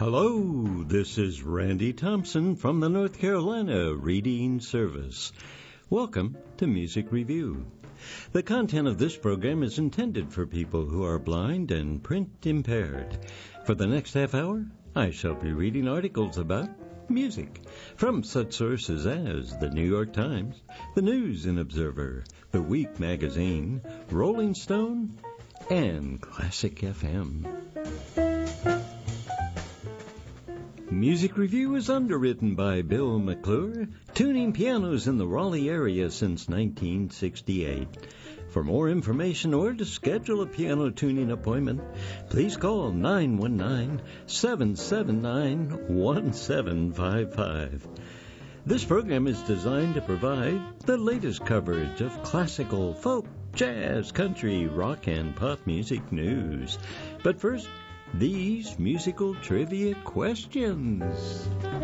Hello, this is Randy Thompson from the North Carolina Reading Service. Welcome to Music Review. The content of this program is intended for people who are blind and print impaired. For the next half hour, I shall be reading articles about music from such sources as the New York Times, the News and Observer, the Week Magazine, Rolling Stone, and Classic FM. Music Review is underwritten by Bill McClure, tuning pianos in the Raleigh area since 1968. For more information or to schedule a piano tuning appointment, please call 919-779-1755. This program is designed to provide the latest coverage of classical, folk, jazz, country, rock, and pop music news. But first, these musical trivia questions.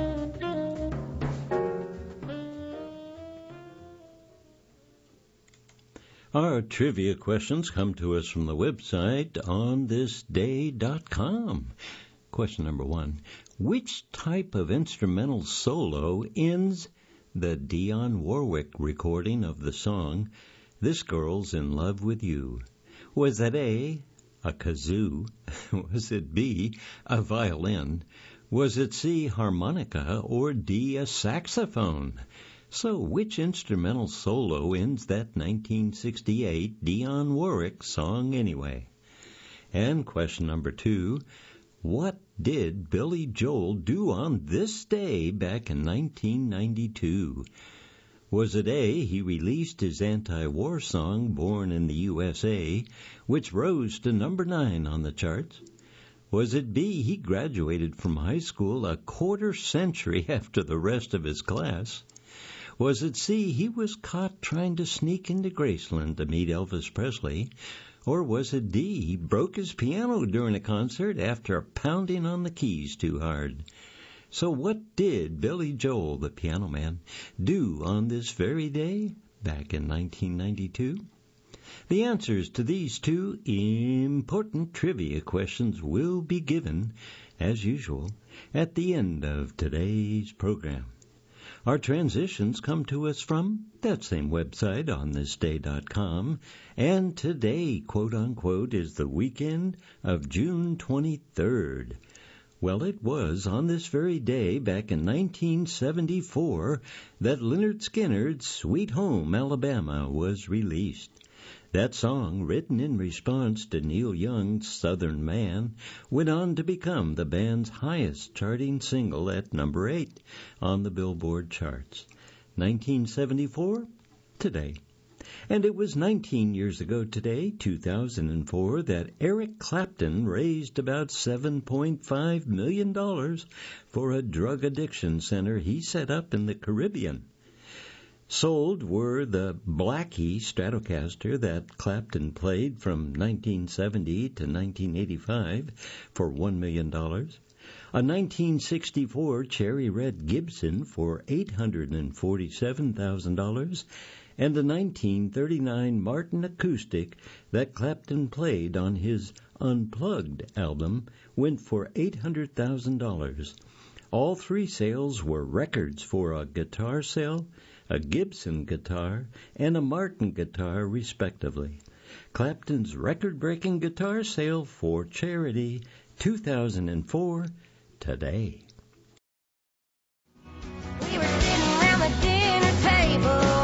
Our trivia questions come to us from the website onthisday.com. Question number 1. Which type of instrumental solo ends the Dionne Warwick recording of the song This Girl's in Love with You? Was that A, a kazoo? Was it B, a violin? Was it C, harmonica? Or D, a saxophone? So which instrumental solo ends that 1968 Dionne Warwick song anyway? And question number 2, what did Billy Joel do on this day back in 1992? Was it A, he released his anti-war song, Born in the USA, which rose to number 9 on the charts? Was it B, he graduated from high school a quarter century after the rest of his class? Was it C, he was caught trying to sneak into Graceland to meet Elvis Presley? Or was it D, he broke his piano during a concert after pounding on the keys too hard? So what did Billy Joel, the piano man, do on this very day back in 1992? The answers to these two important trivia questions will be given, as usual, at the end of today's program. Our transitions come to us from that same website, onthisday.com, and today, quote-unquote, is the weekend of June 23rd. Well, it was on this very day back in 1974 that Lynyrd Skynyrd's Sweet Home, Alabama was released. That song, written in response to Neil Young's Southern Man, went on to become the band's highest charting single at number 8 on the Billboard charts. 1974, today. And it was 19 years ago today, 2004, that Eric Clapton raised about $7.5 million for a drug addiction center he set up in the Caribbean. Sold were the Blackie Stratocaster that Clapton played from 1970 to 1985 for $1 million, a 1964 Cherry Red Gibson for $847,000, and a 1939 Martin Acoustic that Clapton played on his Unplugged album went for $800,000. All three sales were records for a guitar sale, a Gibson guitar, and a Martin guitar, respectively. Clapton's record-breaking guitar sale for charity, 2004, today. We were sitting around the dinner table.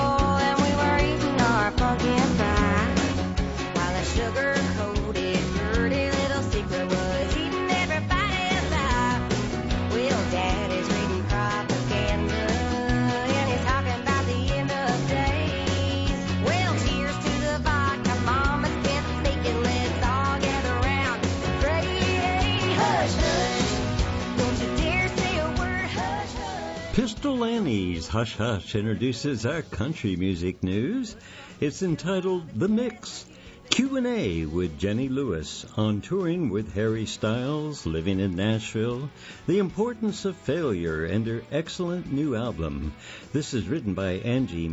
Sugar-coated, dirty little secret was eating everybody alive. Well, Daddy's reading propaganda, and he's talking about the end of days. Well, cheers to the vodka, Mama's been sneaking. Let's all gather around and pray. Hush, hush, don't you dare say a word. Hush, hush. Pistol Annie's Hush Hush introduces our country music news. It's entitled The Mix. Q&A with Jenny Lewis on touring with Harry Styles, living in Nashville, the importance of failure, and her excellent new album. This is written by Angie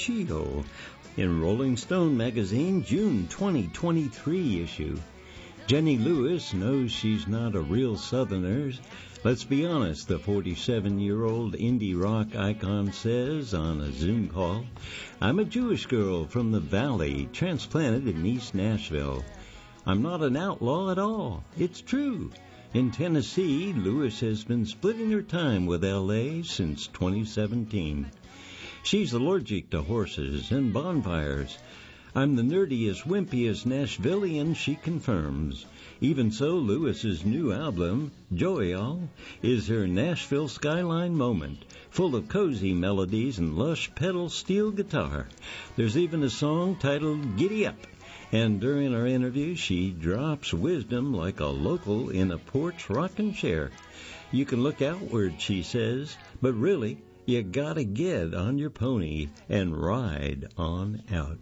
Martocchio in Rolling Stone magazine, June 2023 issue. Jenny Lewis knows she's not a real Southerner. Let's be honest, the 47-year-old indie rock icon says on a Zoom call, I'm a Jewish girl from the Valley, transplanted in East Nashville. I'm not an outlaw at all. It's true. In Tennessee, Lewis has been splitting her time with L.A. since 2017. She's allergic to horses and bonfires. I'm the nerdiest, wimpiest Nashvilleian, she confirms. Even so, Lewis's new album, Joyal, is her Nashville skyline moment, full of cozy melodies and lush pedal steel guitar. There's even a song titled Giddy Up, and during our interview, she drops wisdom like a local in a porch rocking chair. You can look outward, she says, but really, you gotta get on your pony and ride on out.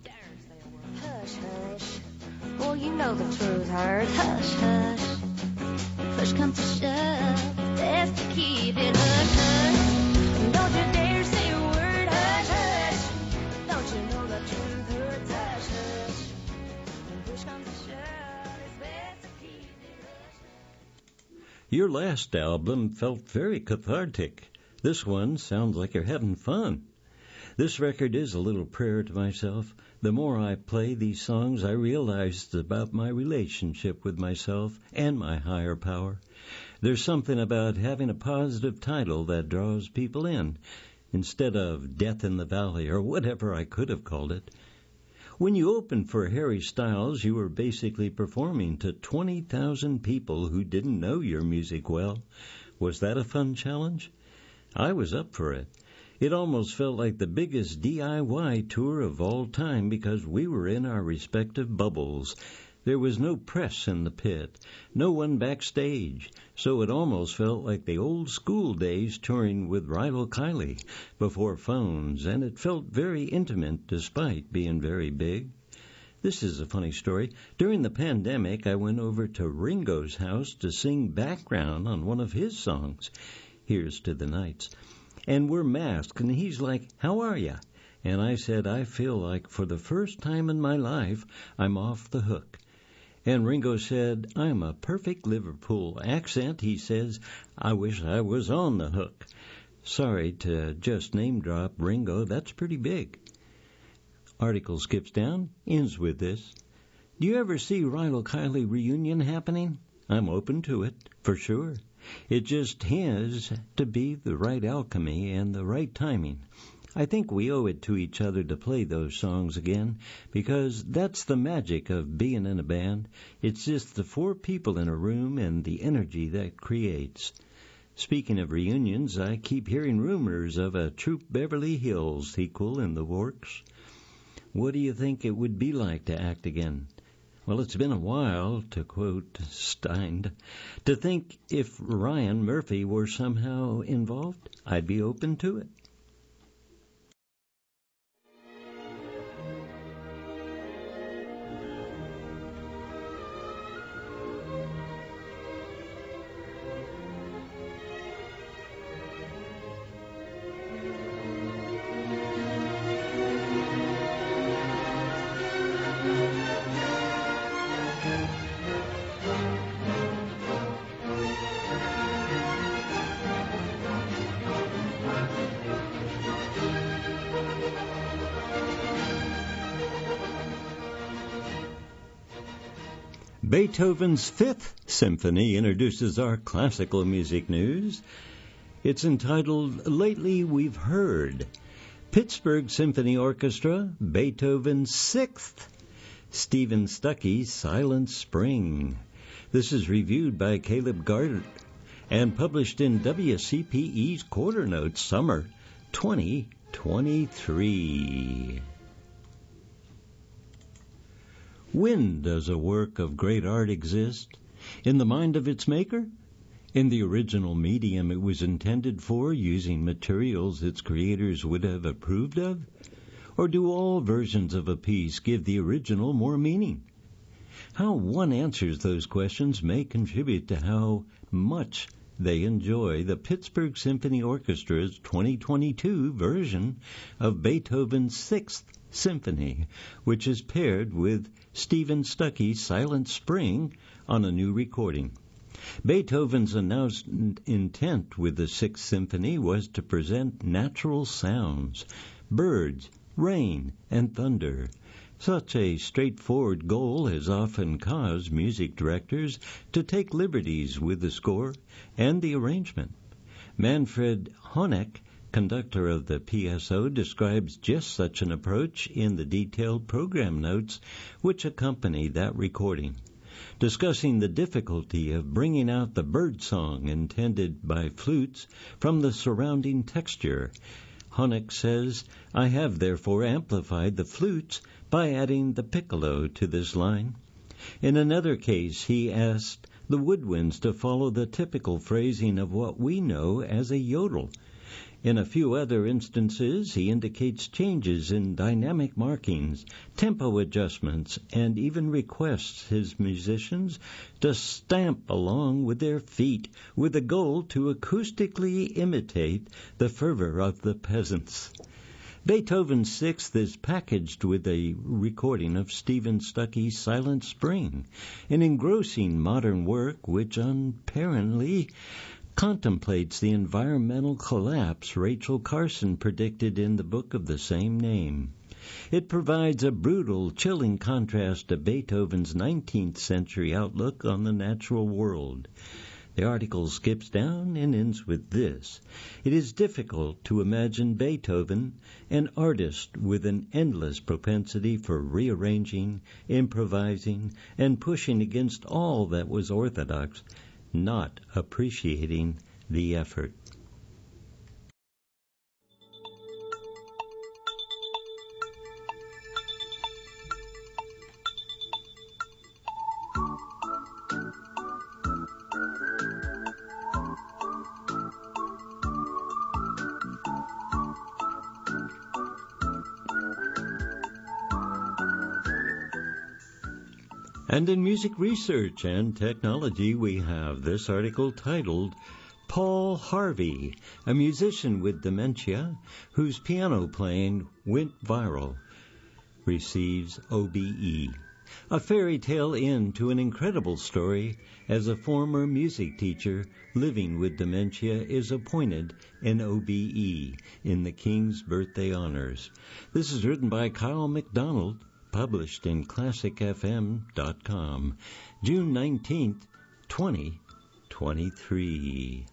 Hush, hush. Boy, you know the truth hurts. Hush, hush. Push comes to shove. Best to keep it hush, hush. Don't you dare say a word. Hush, hush. Don't you know the truth hurts. Hush, hush. Push comes to shove. It's best to keep it hush, hush. Your last album felt very cathartic. This one sounds like you're having fun. This record is a little prayer to myself. The more I play these songs, I realize about my relationship with myself and my higher power. There's something about having a positive title that draws people in, instead of Death in the Valley or whatever I could have called it. When you opened for Harry Styles, you were basically performing to 20,000 people who didn't know your music well. Was that a fun challenge? I was up for it. It almost felt like the biggest DIY tour of all time because we were in our respective bubbles. There was no press in the pit, no one backstage, so it almost felt like the old school days touring with Rydell Kiley before phones, and it felt very intimate despite being very big. This is a funny story. During the pandemic, I went over to Ringo's house to sing background on one of his songs, Here's to the Nights. And we're masked, and he's like, how are ya? And I said, I feel like for the first time in my life, I'm off the hook. And Ringo said, I'm a perfect Liverpool accent. He says, I wish I was on the hook. Sorry to just name drop Ringo, that's pretty big. Article skips down, ends with this. Do you ever see Rydell Kiley reunion happening? I'm open to it, for sure. It just has to be the right alchemy and the right timing. I think we owe it to each other to play those songs again, because that's the magic of being in a band. It's just the four people in a room and the energy that creates. Speaking of reunions, I keep hearing rumors of a Troop Beverly Hills sequel in the works. What do you think it would be like to act again? Well, it's been a while, to quote Stein. To think if Ryan Murphy were somehow involved, I'd be open to it. Beethoven's Fifth Symphony introduces our classical music news. It's entitled, Lately We've Heard. Pittsburgh Symphony Orchestra, Beethoven's Sixth. Stephen Stuckey's Silent Spring. This is reviewed by Caleb Gardner and published in WCPE's Quarter Notes Summer 2023. When does a work of great art exist? In the mind of its maker? In the original medium it was intended for, using materials its creators would have approved of? Or do all versions of a piece give the original more meaning? How one answers those questions may contribute to how much they enjoy the Pittsburgh Symphony Orchestra's 2022 version of Beethoven's Sixth Symphony, which is paired with Stephen Stuckey's Silent Spring on a new recording. Beethoven's announced intent with the Sixth Symphony was to present natural sounds, birds, rain, and thunder. Such a straightforward goal has often caused music directors to take liberties with the score and the arrangement. Manfred Honeck, conductor of the PSO, describes just such an approach in the detailed program notes which accompany that recording. Discussing the difficulty of bringing out the bird song intended by flutes from the surrounding texture, Honeck says, "I have therefore amplified the flutes by adding the piccolo to this line." In another case, he asked the woodwinds to follow the typical phrasing of what we know as a yodel. In a few other instances, he indicates changes in dynamic markings, tempo adjustments, and even requests his musicians to stamp along with their feet with the goal to acoustically imitate the fervor of the peasants. Beethoven's Sixth is packaged with a recording of Stephen Stuckey's Silent Spring, an engrossing modern work which apparently contemplates the environmental collapse Rachel Carson predicted in the book of the same name. It provides a brutal, chilling contrast to Beethoven's 19th century outlook on the natural world. The article skips down and ends with this: "It is difficult to imagine Beethoven, an artist with an endless propensity for rearranging, improvising, and pushing against all that was orthodox, not appreciating the effort." And in music research and technology, we have this article titled, "Paul Harvey, a musician with dementia whose piano playing went viral, receives OBE." A fairy tale end to an incredible story as a former music teacher living with dementia is appointed an OBE in the King's Birthday Honors. This is written by Kyle McDonald, published in ClassicFM.com, June 19th, 2023.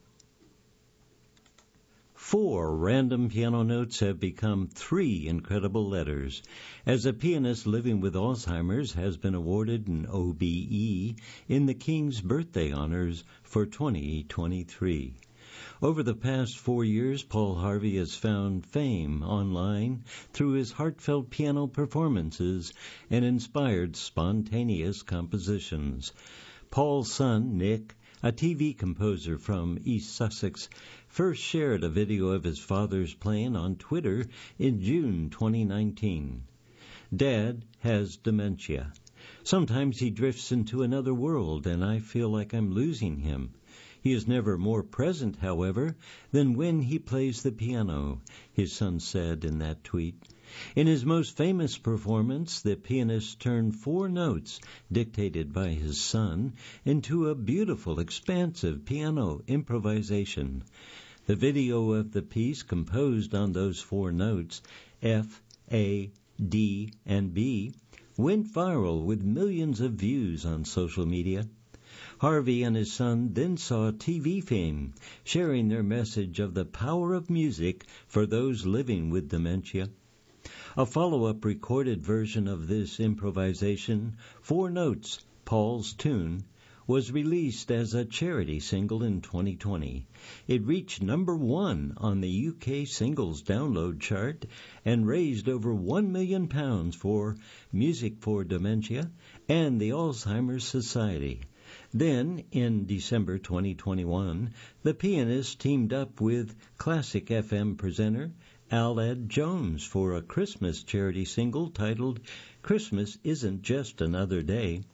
4 random piano notes have become 3 incredible letters, as a pianist living with Alzheimer's has been awarded an OBE in the King's Birthday Honors for 2023. Over the past 4 years, Paul Harvey has found fame online through his heartfelt piano performances and inspired spontaneous compositions. Paul's son, Nick, a TV composer from East Sussex, first shared a video of his father's playing on Twitter in June 2019. "Dad has dementia. Sometimes he drifts into another world, and I feel like I'm losing him. He is never more present, however, than when he plays the piano," his son said in that tweet. In his most famous performance, the pianist turned 4 notes, dictated by his son, into a beautiful, expansive piano improvisation. The video of the piece, composed on those 4 notes, F, A, D, and B, went viral with millions of views on social media. Harvey and his son then saw TV fame, sharing their message of the power of music for those living with dementia. A follow-up recorded version of this improvisation, 4 Notes, Paul's Tune, was released as a charity single in 2020. It reached number 1 on the UK singles download chart and raised over £1 million for Music for Dementia and the Alzheimer's Society. Then, in December 2021, the pianist teamed up with Classic FM presenter Aled Jones for a Christmas charity single titled "Christmas Isn't Just Another Day."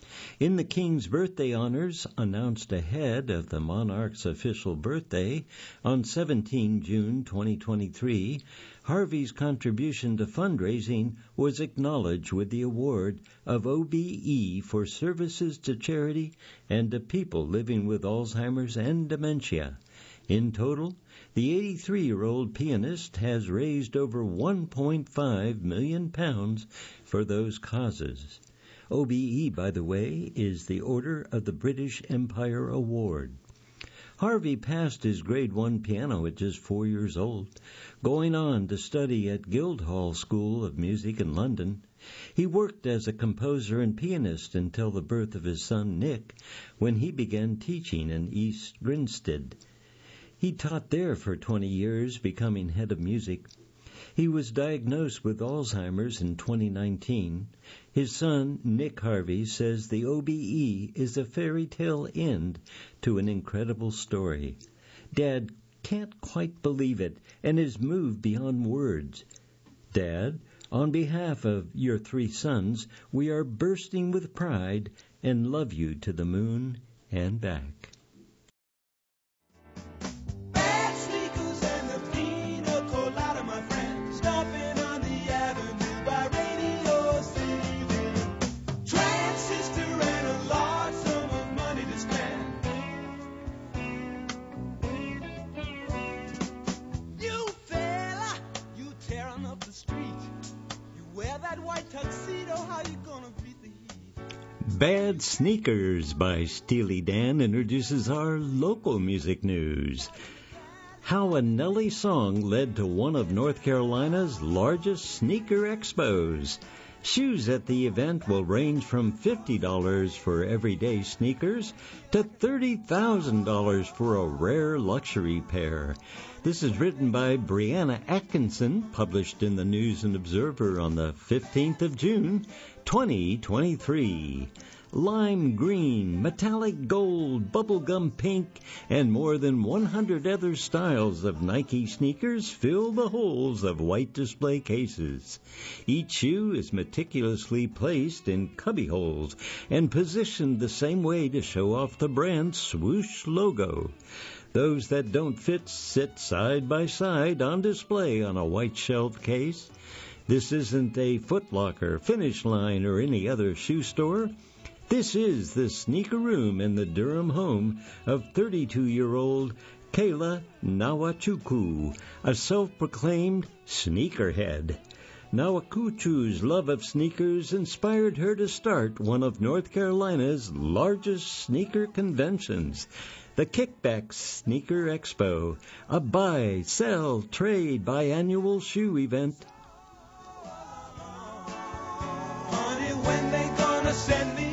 In the King's birthday honors announced ahead of the monarch's official birthday on 17 June 2023, Harvey's contribution to fundraising was acknowledged with the award of OBE for services to charity and to people living with Alzheimer's and dementia. In total, the 83-year-old pianist has raised over £1.5 million for those causes. OBE, by the way, is the Order of the British Empire Award. Harvey passed his grade 1 piano at just 4 years old, going on to study at Guildhall School of Music in London. He worked as a composer and pianist until the birth of his son Nick, when he began teaching in East Grinstead. He taught there for 20 years, becoming head of music. He was diagnosed with Alzheimer's in 2019. His son, Nick Harvey, says the OBE is a fairy tale end to an incredible story. Dad can't quite believe it and is moved beyond words. Dad, on behalf of your 3 sons, we are bursting with pride and love you to the moon and back. Bad Sneakers by Steely Dan introduces our local music news. How a Nelly song led to one of North Carolina's largest sneaker expos. Shoes at the event will range from $50 for everyday sneakers to $30,000 for a rare luxury pair. This is written by Brianna Atkinson, published in the News and Observer on the 15th of June, 2023. Lime green, metallic gold, bubblegum pink, and more than 100 other styles of Nike sneakers fill the holes of white display cases. Each shoe is meticulously placed in cubby holes and positioned the same way to show off the brand's swoosh logo. Those that don't fit sit side by side on display on a white shelf case. This isn't a Foot Locker, Finish Line, or any other shoe store. This is the sneaker room in the Durham home of 32-year-old Kayla Nawachukwu, a self-proclaimed sneakerhead. Nawachukwu's love of sneakers inspired her to start one of North Carolina's largest sneaker conventions, the Kickback Sneaker Expo, a buy, sell, trade biannual shoe event. Honey, when they gonna send me?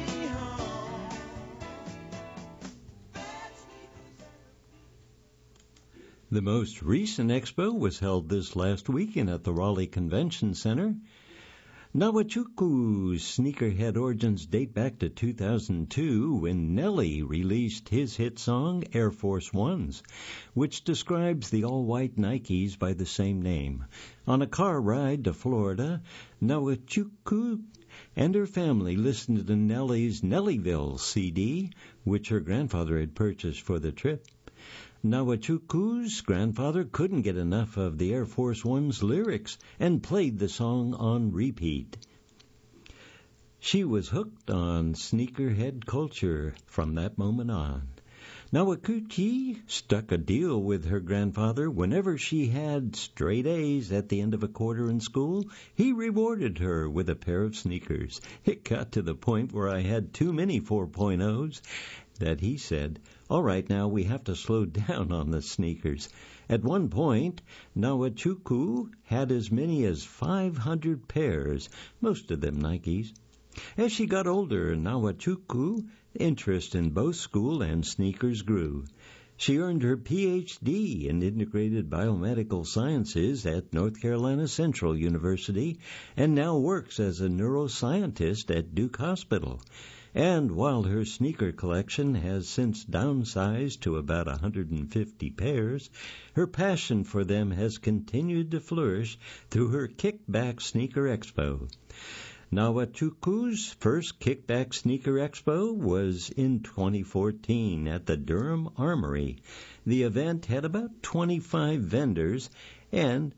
The most recent expo was held this last weekend at the Raleigh Convention Center. Nawachukwu's sneakerhead origins date back to 2002 when Nelly released his hit song Air Force Ones, which describes the all-white Nikes by the same name. On a car ride to Florida, Nawachukwu and her family listened to Nelly's Nellyville CD, which her grandfather had purchased for the trip. Nawachukwu's grandfather couldn't get enough of the Air Force One's lyrics and played the song on repeat. She was hooked on sneakerhead culture from that moment on. Nawachukwu struck a deal with her grandfather. Whenever she had straight A's at the end of a quarter in school, he rewarded her with a pair of sneakers. It got to the point where I had too many 4.0s that he said, "All right, now we have to slow down on the sneakers." At one point, Nawachukwu had as many as 500 pairs, most of them Nikes. As she got older, Nawachukwu's interest in both school and sneakers grew. She earned her Ph.D. in Integrated Biomedical Sciences at North Carolina Central University and now works as a neuroscientist at Duke Hospital. And while her sneaker collection has since downsized to about 150 pairs, her passion for them has continued to flourish through her Kickback Sneaker Expo. Nawachuku's first Kickback Sneaker Expo was in 2014 at the Durham Armory. The event had about 25 vendors and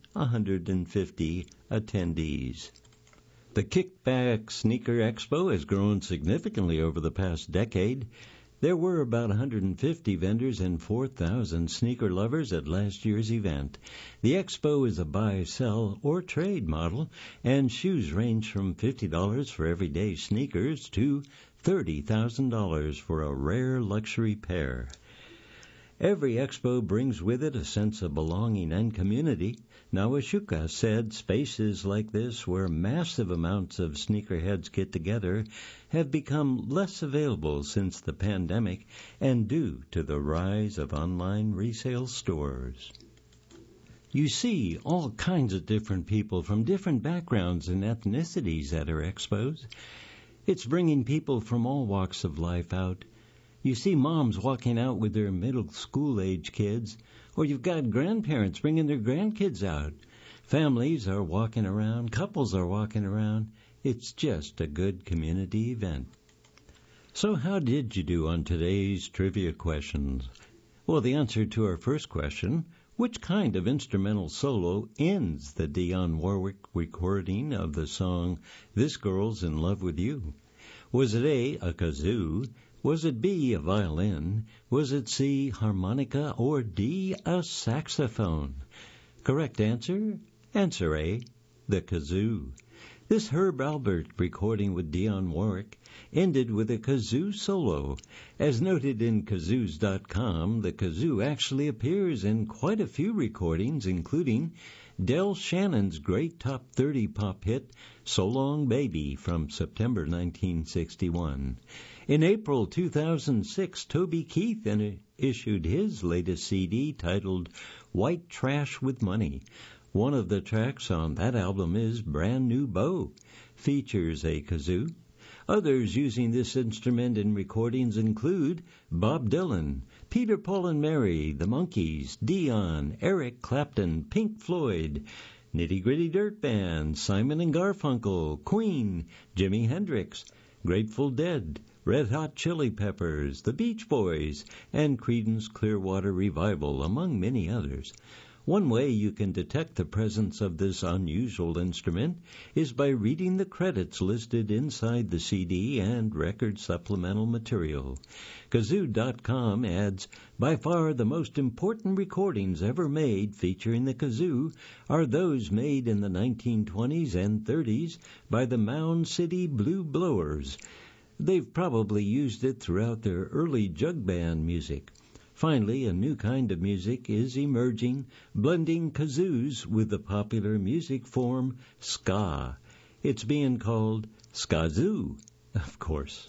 150 attendees. The Kickback Sneaker Expo has grown significantly over the past decade. There were about 150 vendors and 4,000 sneaker lovers at last year's event. The expo is a buy, sell, or trade model, and shoes range from $50 for everyday sneakers to $30,000 for a rare luxury pair. Every expo brings with it a sense of belonging and community. Nawashuka said spaces like this, where massive amounts of sneakerheads get together, have become less available since the pandemic and due to the rise of online resale stores. You see all kinds of different people from different backgrounds and ethnicities at our expos. It's bringing people from all walks of life out. You see moms walking out with their middle school-age kids, or you've got grandparents bringing their grandkids out. Families are walking around, couples are walking around. It's just a good community event. So how did you do on today's trivia questions? Well, the answer to our first question, which kind of instrumental solo ends the Dionne Warwick recording of the song This Girl's in Love with You? Was it A kazoo? Was it B, a violin? Was it C, harmonica? Or D, a saxophone? Correct answer? Answer A, the kazoo. This Herb Alpert recording with Dionne Warwick ended with a kazoo solo. As noted in kazoos.com, the kazoo actually appears in quite a few recordings, including Del Shannon's great top 30 pop hit, So Long Baby, from September 1961. In April 2006, Toby Keith issued his latest CD titled White Trash with Money. One of the tracks on that album is Brand New Bow, features a kazoo. Others using this instrument in recordings include Bob Dylan, Peter, Paul and Mary, The Monkees, Dion, Eric Clapton, Pink Floyd, Nitty Gritty Dirt Band, Simon and Garfunkel, Queen, Jimi Hendrix, Grateful Dead, Red Hot Chili Peppers, The Beach Boys, and Creedence Clearwater Revival, among many others. One way you can detect the presence of this unusual instrument is by reading the credits listed inside the CD and record supplemental material. Kazoo.com adds, by far the most important recordings ever made featuring the kazoo are those made in the 1920s and 30s by the Mound City Blue Blowers. They've probably used it throughout their early jug band music. Finally, a new kind of music is emerging, blending kazoos with the popular music form ska. It's being called skazoo, of course.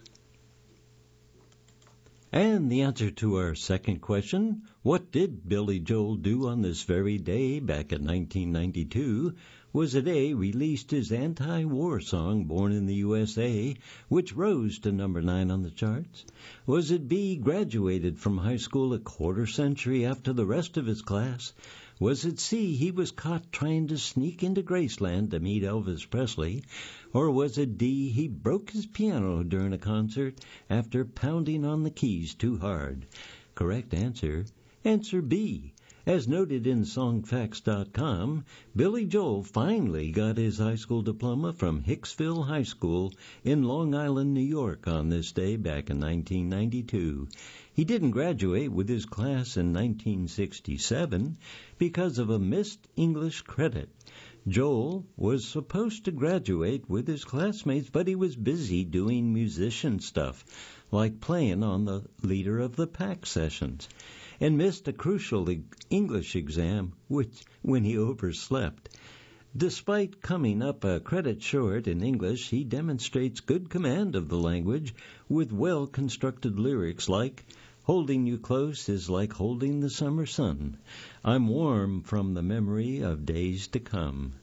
And the answer to our second question, what did Billy Joel do on this very day back in 1992? Was it A, released his anti-war song Born in the USA, which rose to number 9 on the charts? Was it B, graduated from high school a quarter century after the rest of his class? Was it C, he was caught trying to sneak into Graceland to meet Elvis Presley? Or was it D, he broke his piano during a concert after pounding on the keys too hard? Correct answer, answer B. As noted in Songfacts.com, Billy Joel finally got his high school diploma from Hicksville High School in Long Island, New York on this day back in 1992. He didn't graduate with his class in 1967 because of a missed English credit. Joel was supposed to graduate with his classmates, but he was busy doing musician stuff, like playing on the Leader of the Pack sessions, and missed a crucial English exam when he overslept. Despite coming up a credit short in English, he demonstrates good command of the language with well-constructed lyrics like, "Holding you close is like holding the summer sun. I'm warm from the memory of days to come."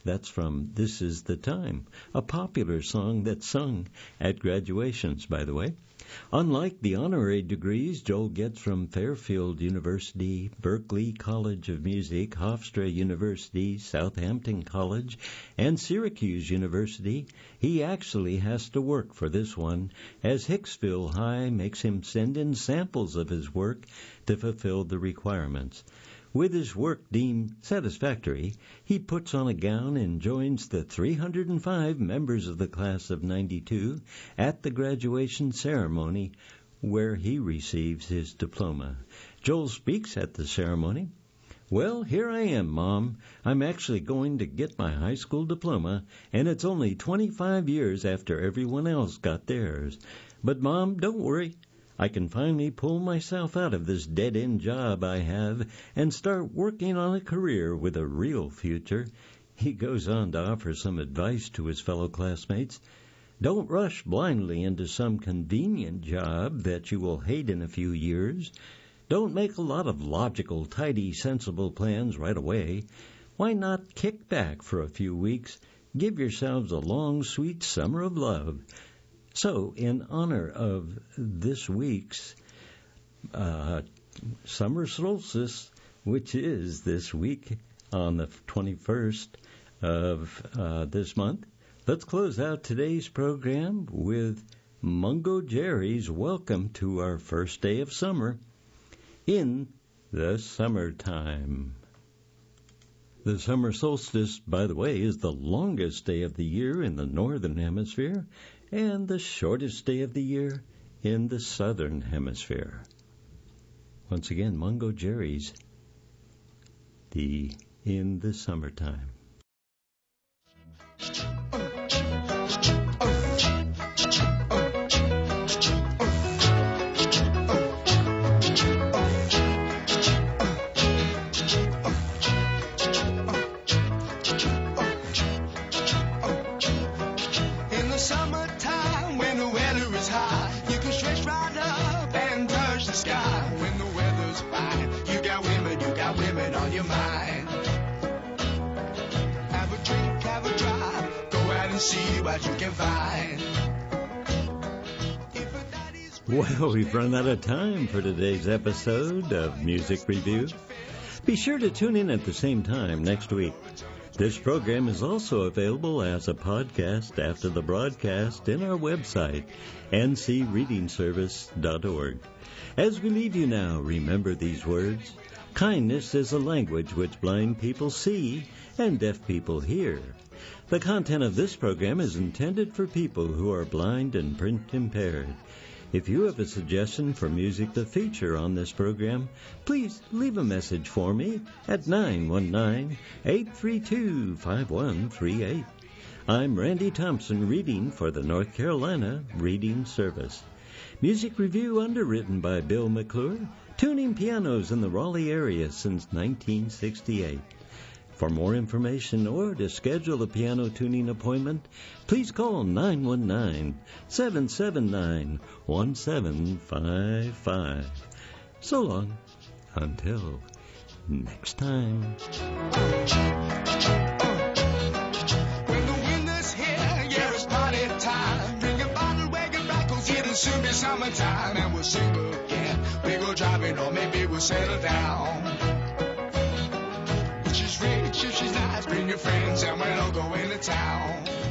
That's from This Is the Time, a popular song that's sung at graduations, by the way. Unlike the honorary degrees Joel gets from Fairfield University, Berklee College of Music, Hofstra University, Southampton College, and Syracuse University, he actually has to work for this one, as Hicksville High makes him send in samples of his work to fulfill the requirements. With his work deemed satisfactory, he puts on a gown and joins the 305 members of the class of '92 at the graduation ceremony where he receives his diploma. Joel speaks at the ceremony. "Well, here I am, Mom. I'm actually going to get my high school diploma, and it's only 25 years after everyone else got theirs. But, Mom, don't worry. I can finally pull myself out of this dead-end job I have and start working on a career with a real future." He goes on to offer some advice to his fellow classmates. Don't rush blindly into some convenient job that you will hate in a few years. Don't make a lot of logical, tidy, sensible plans right away. Why not kick back for a few weeks? Give yourselves a long, sweet summer of love. So, in honor of this week's summer solstice, which is this week on the 21st of this month, let's close out today's program with Mungo Jerry's Welcome to Our First Day of Summer in the Summertime. The summer solstice, by the way, is the longest day of the year in the northern hemisphere and the shortest day of the year in the southern hemisphere. Once again, Mungo Jerry's In the Summertime. See what you can find. Well, we've run out of time for today's episode of Music Review. Be sure to tune in at the same time next week. This program is also available as a podcast after the broadcast in our website, ncreadingservice.org. As we leave you now, remember these words. Kindness is a language which blind people see and deaf people hear. The content of this program is intended for people who are blind and print impaired. If you have a suggestion for music to feature on this program, please leave a message for me at 919-832-5138. I'm Randy Thompson, reading for the North Carolina Reading Service. Music Review underwritten by Bill McClure, tuning pianos in the Raleigh area since 1968. For more information or to schedule a piano tuning appointment, please call 919-779-1755. So long, until next time. When the winter's here, yeah, it's party time. Bring a bottle, wagon back, 'cause it'll soon be summertime. And we'll sing again. We go driving, or maybe we'll settle down. She's rich, if she's nice, bring your friends and we'll all go into town.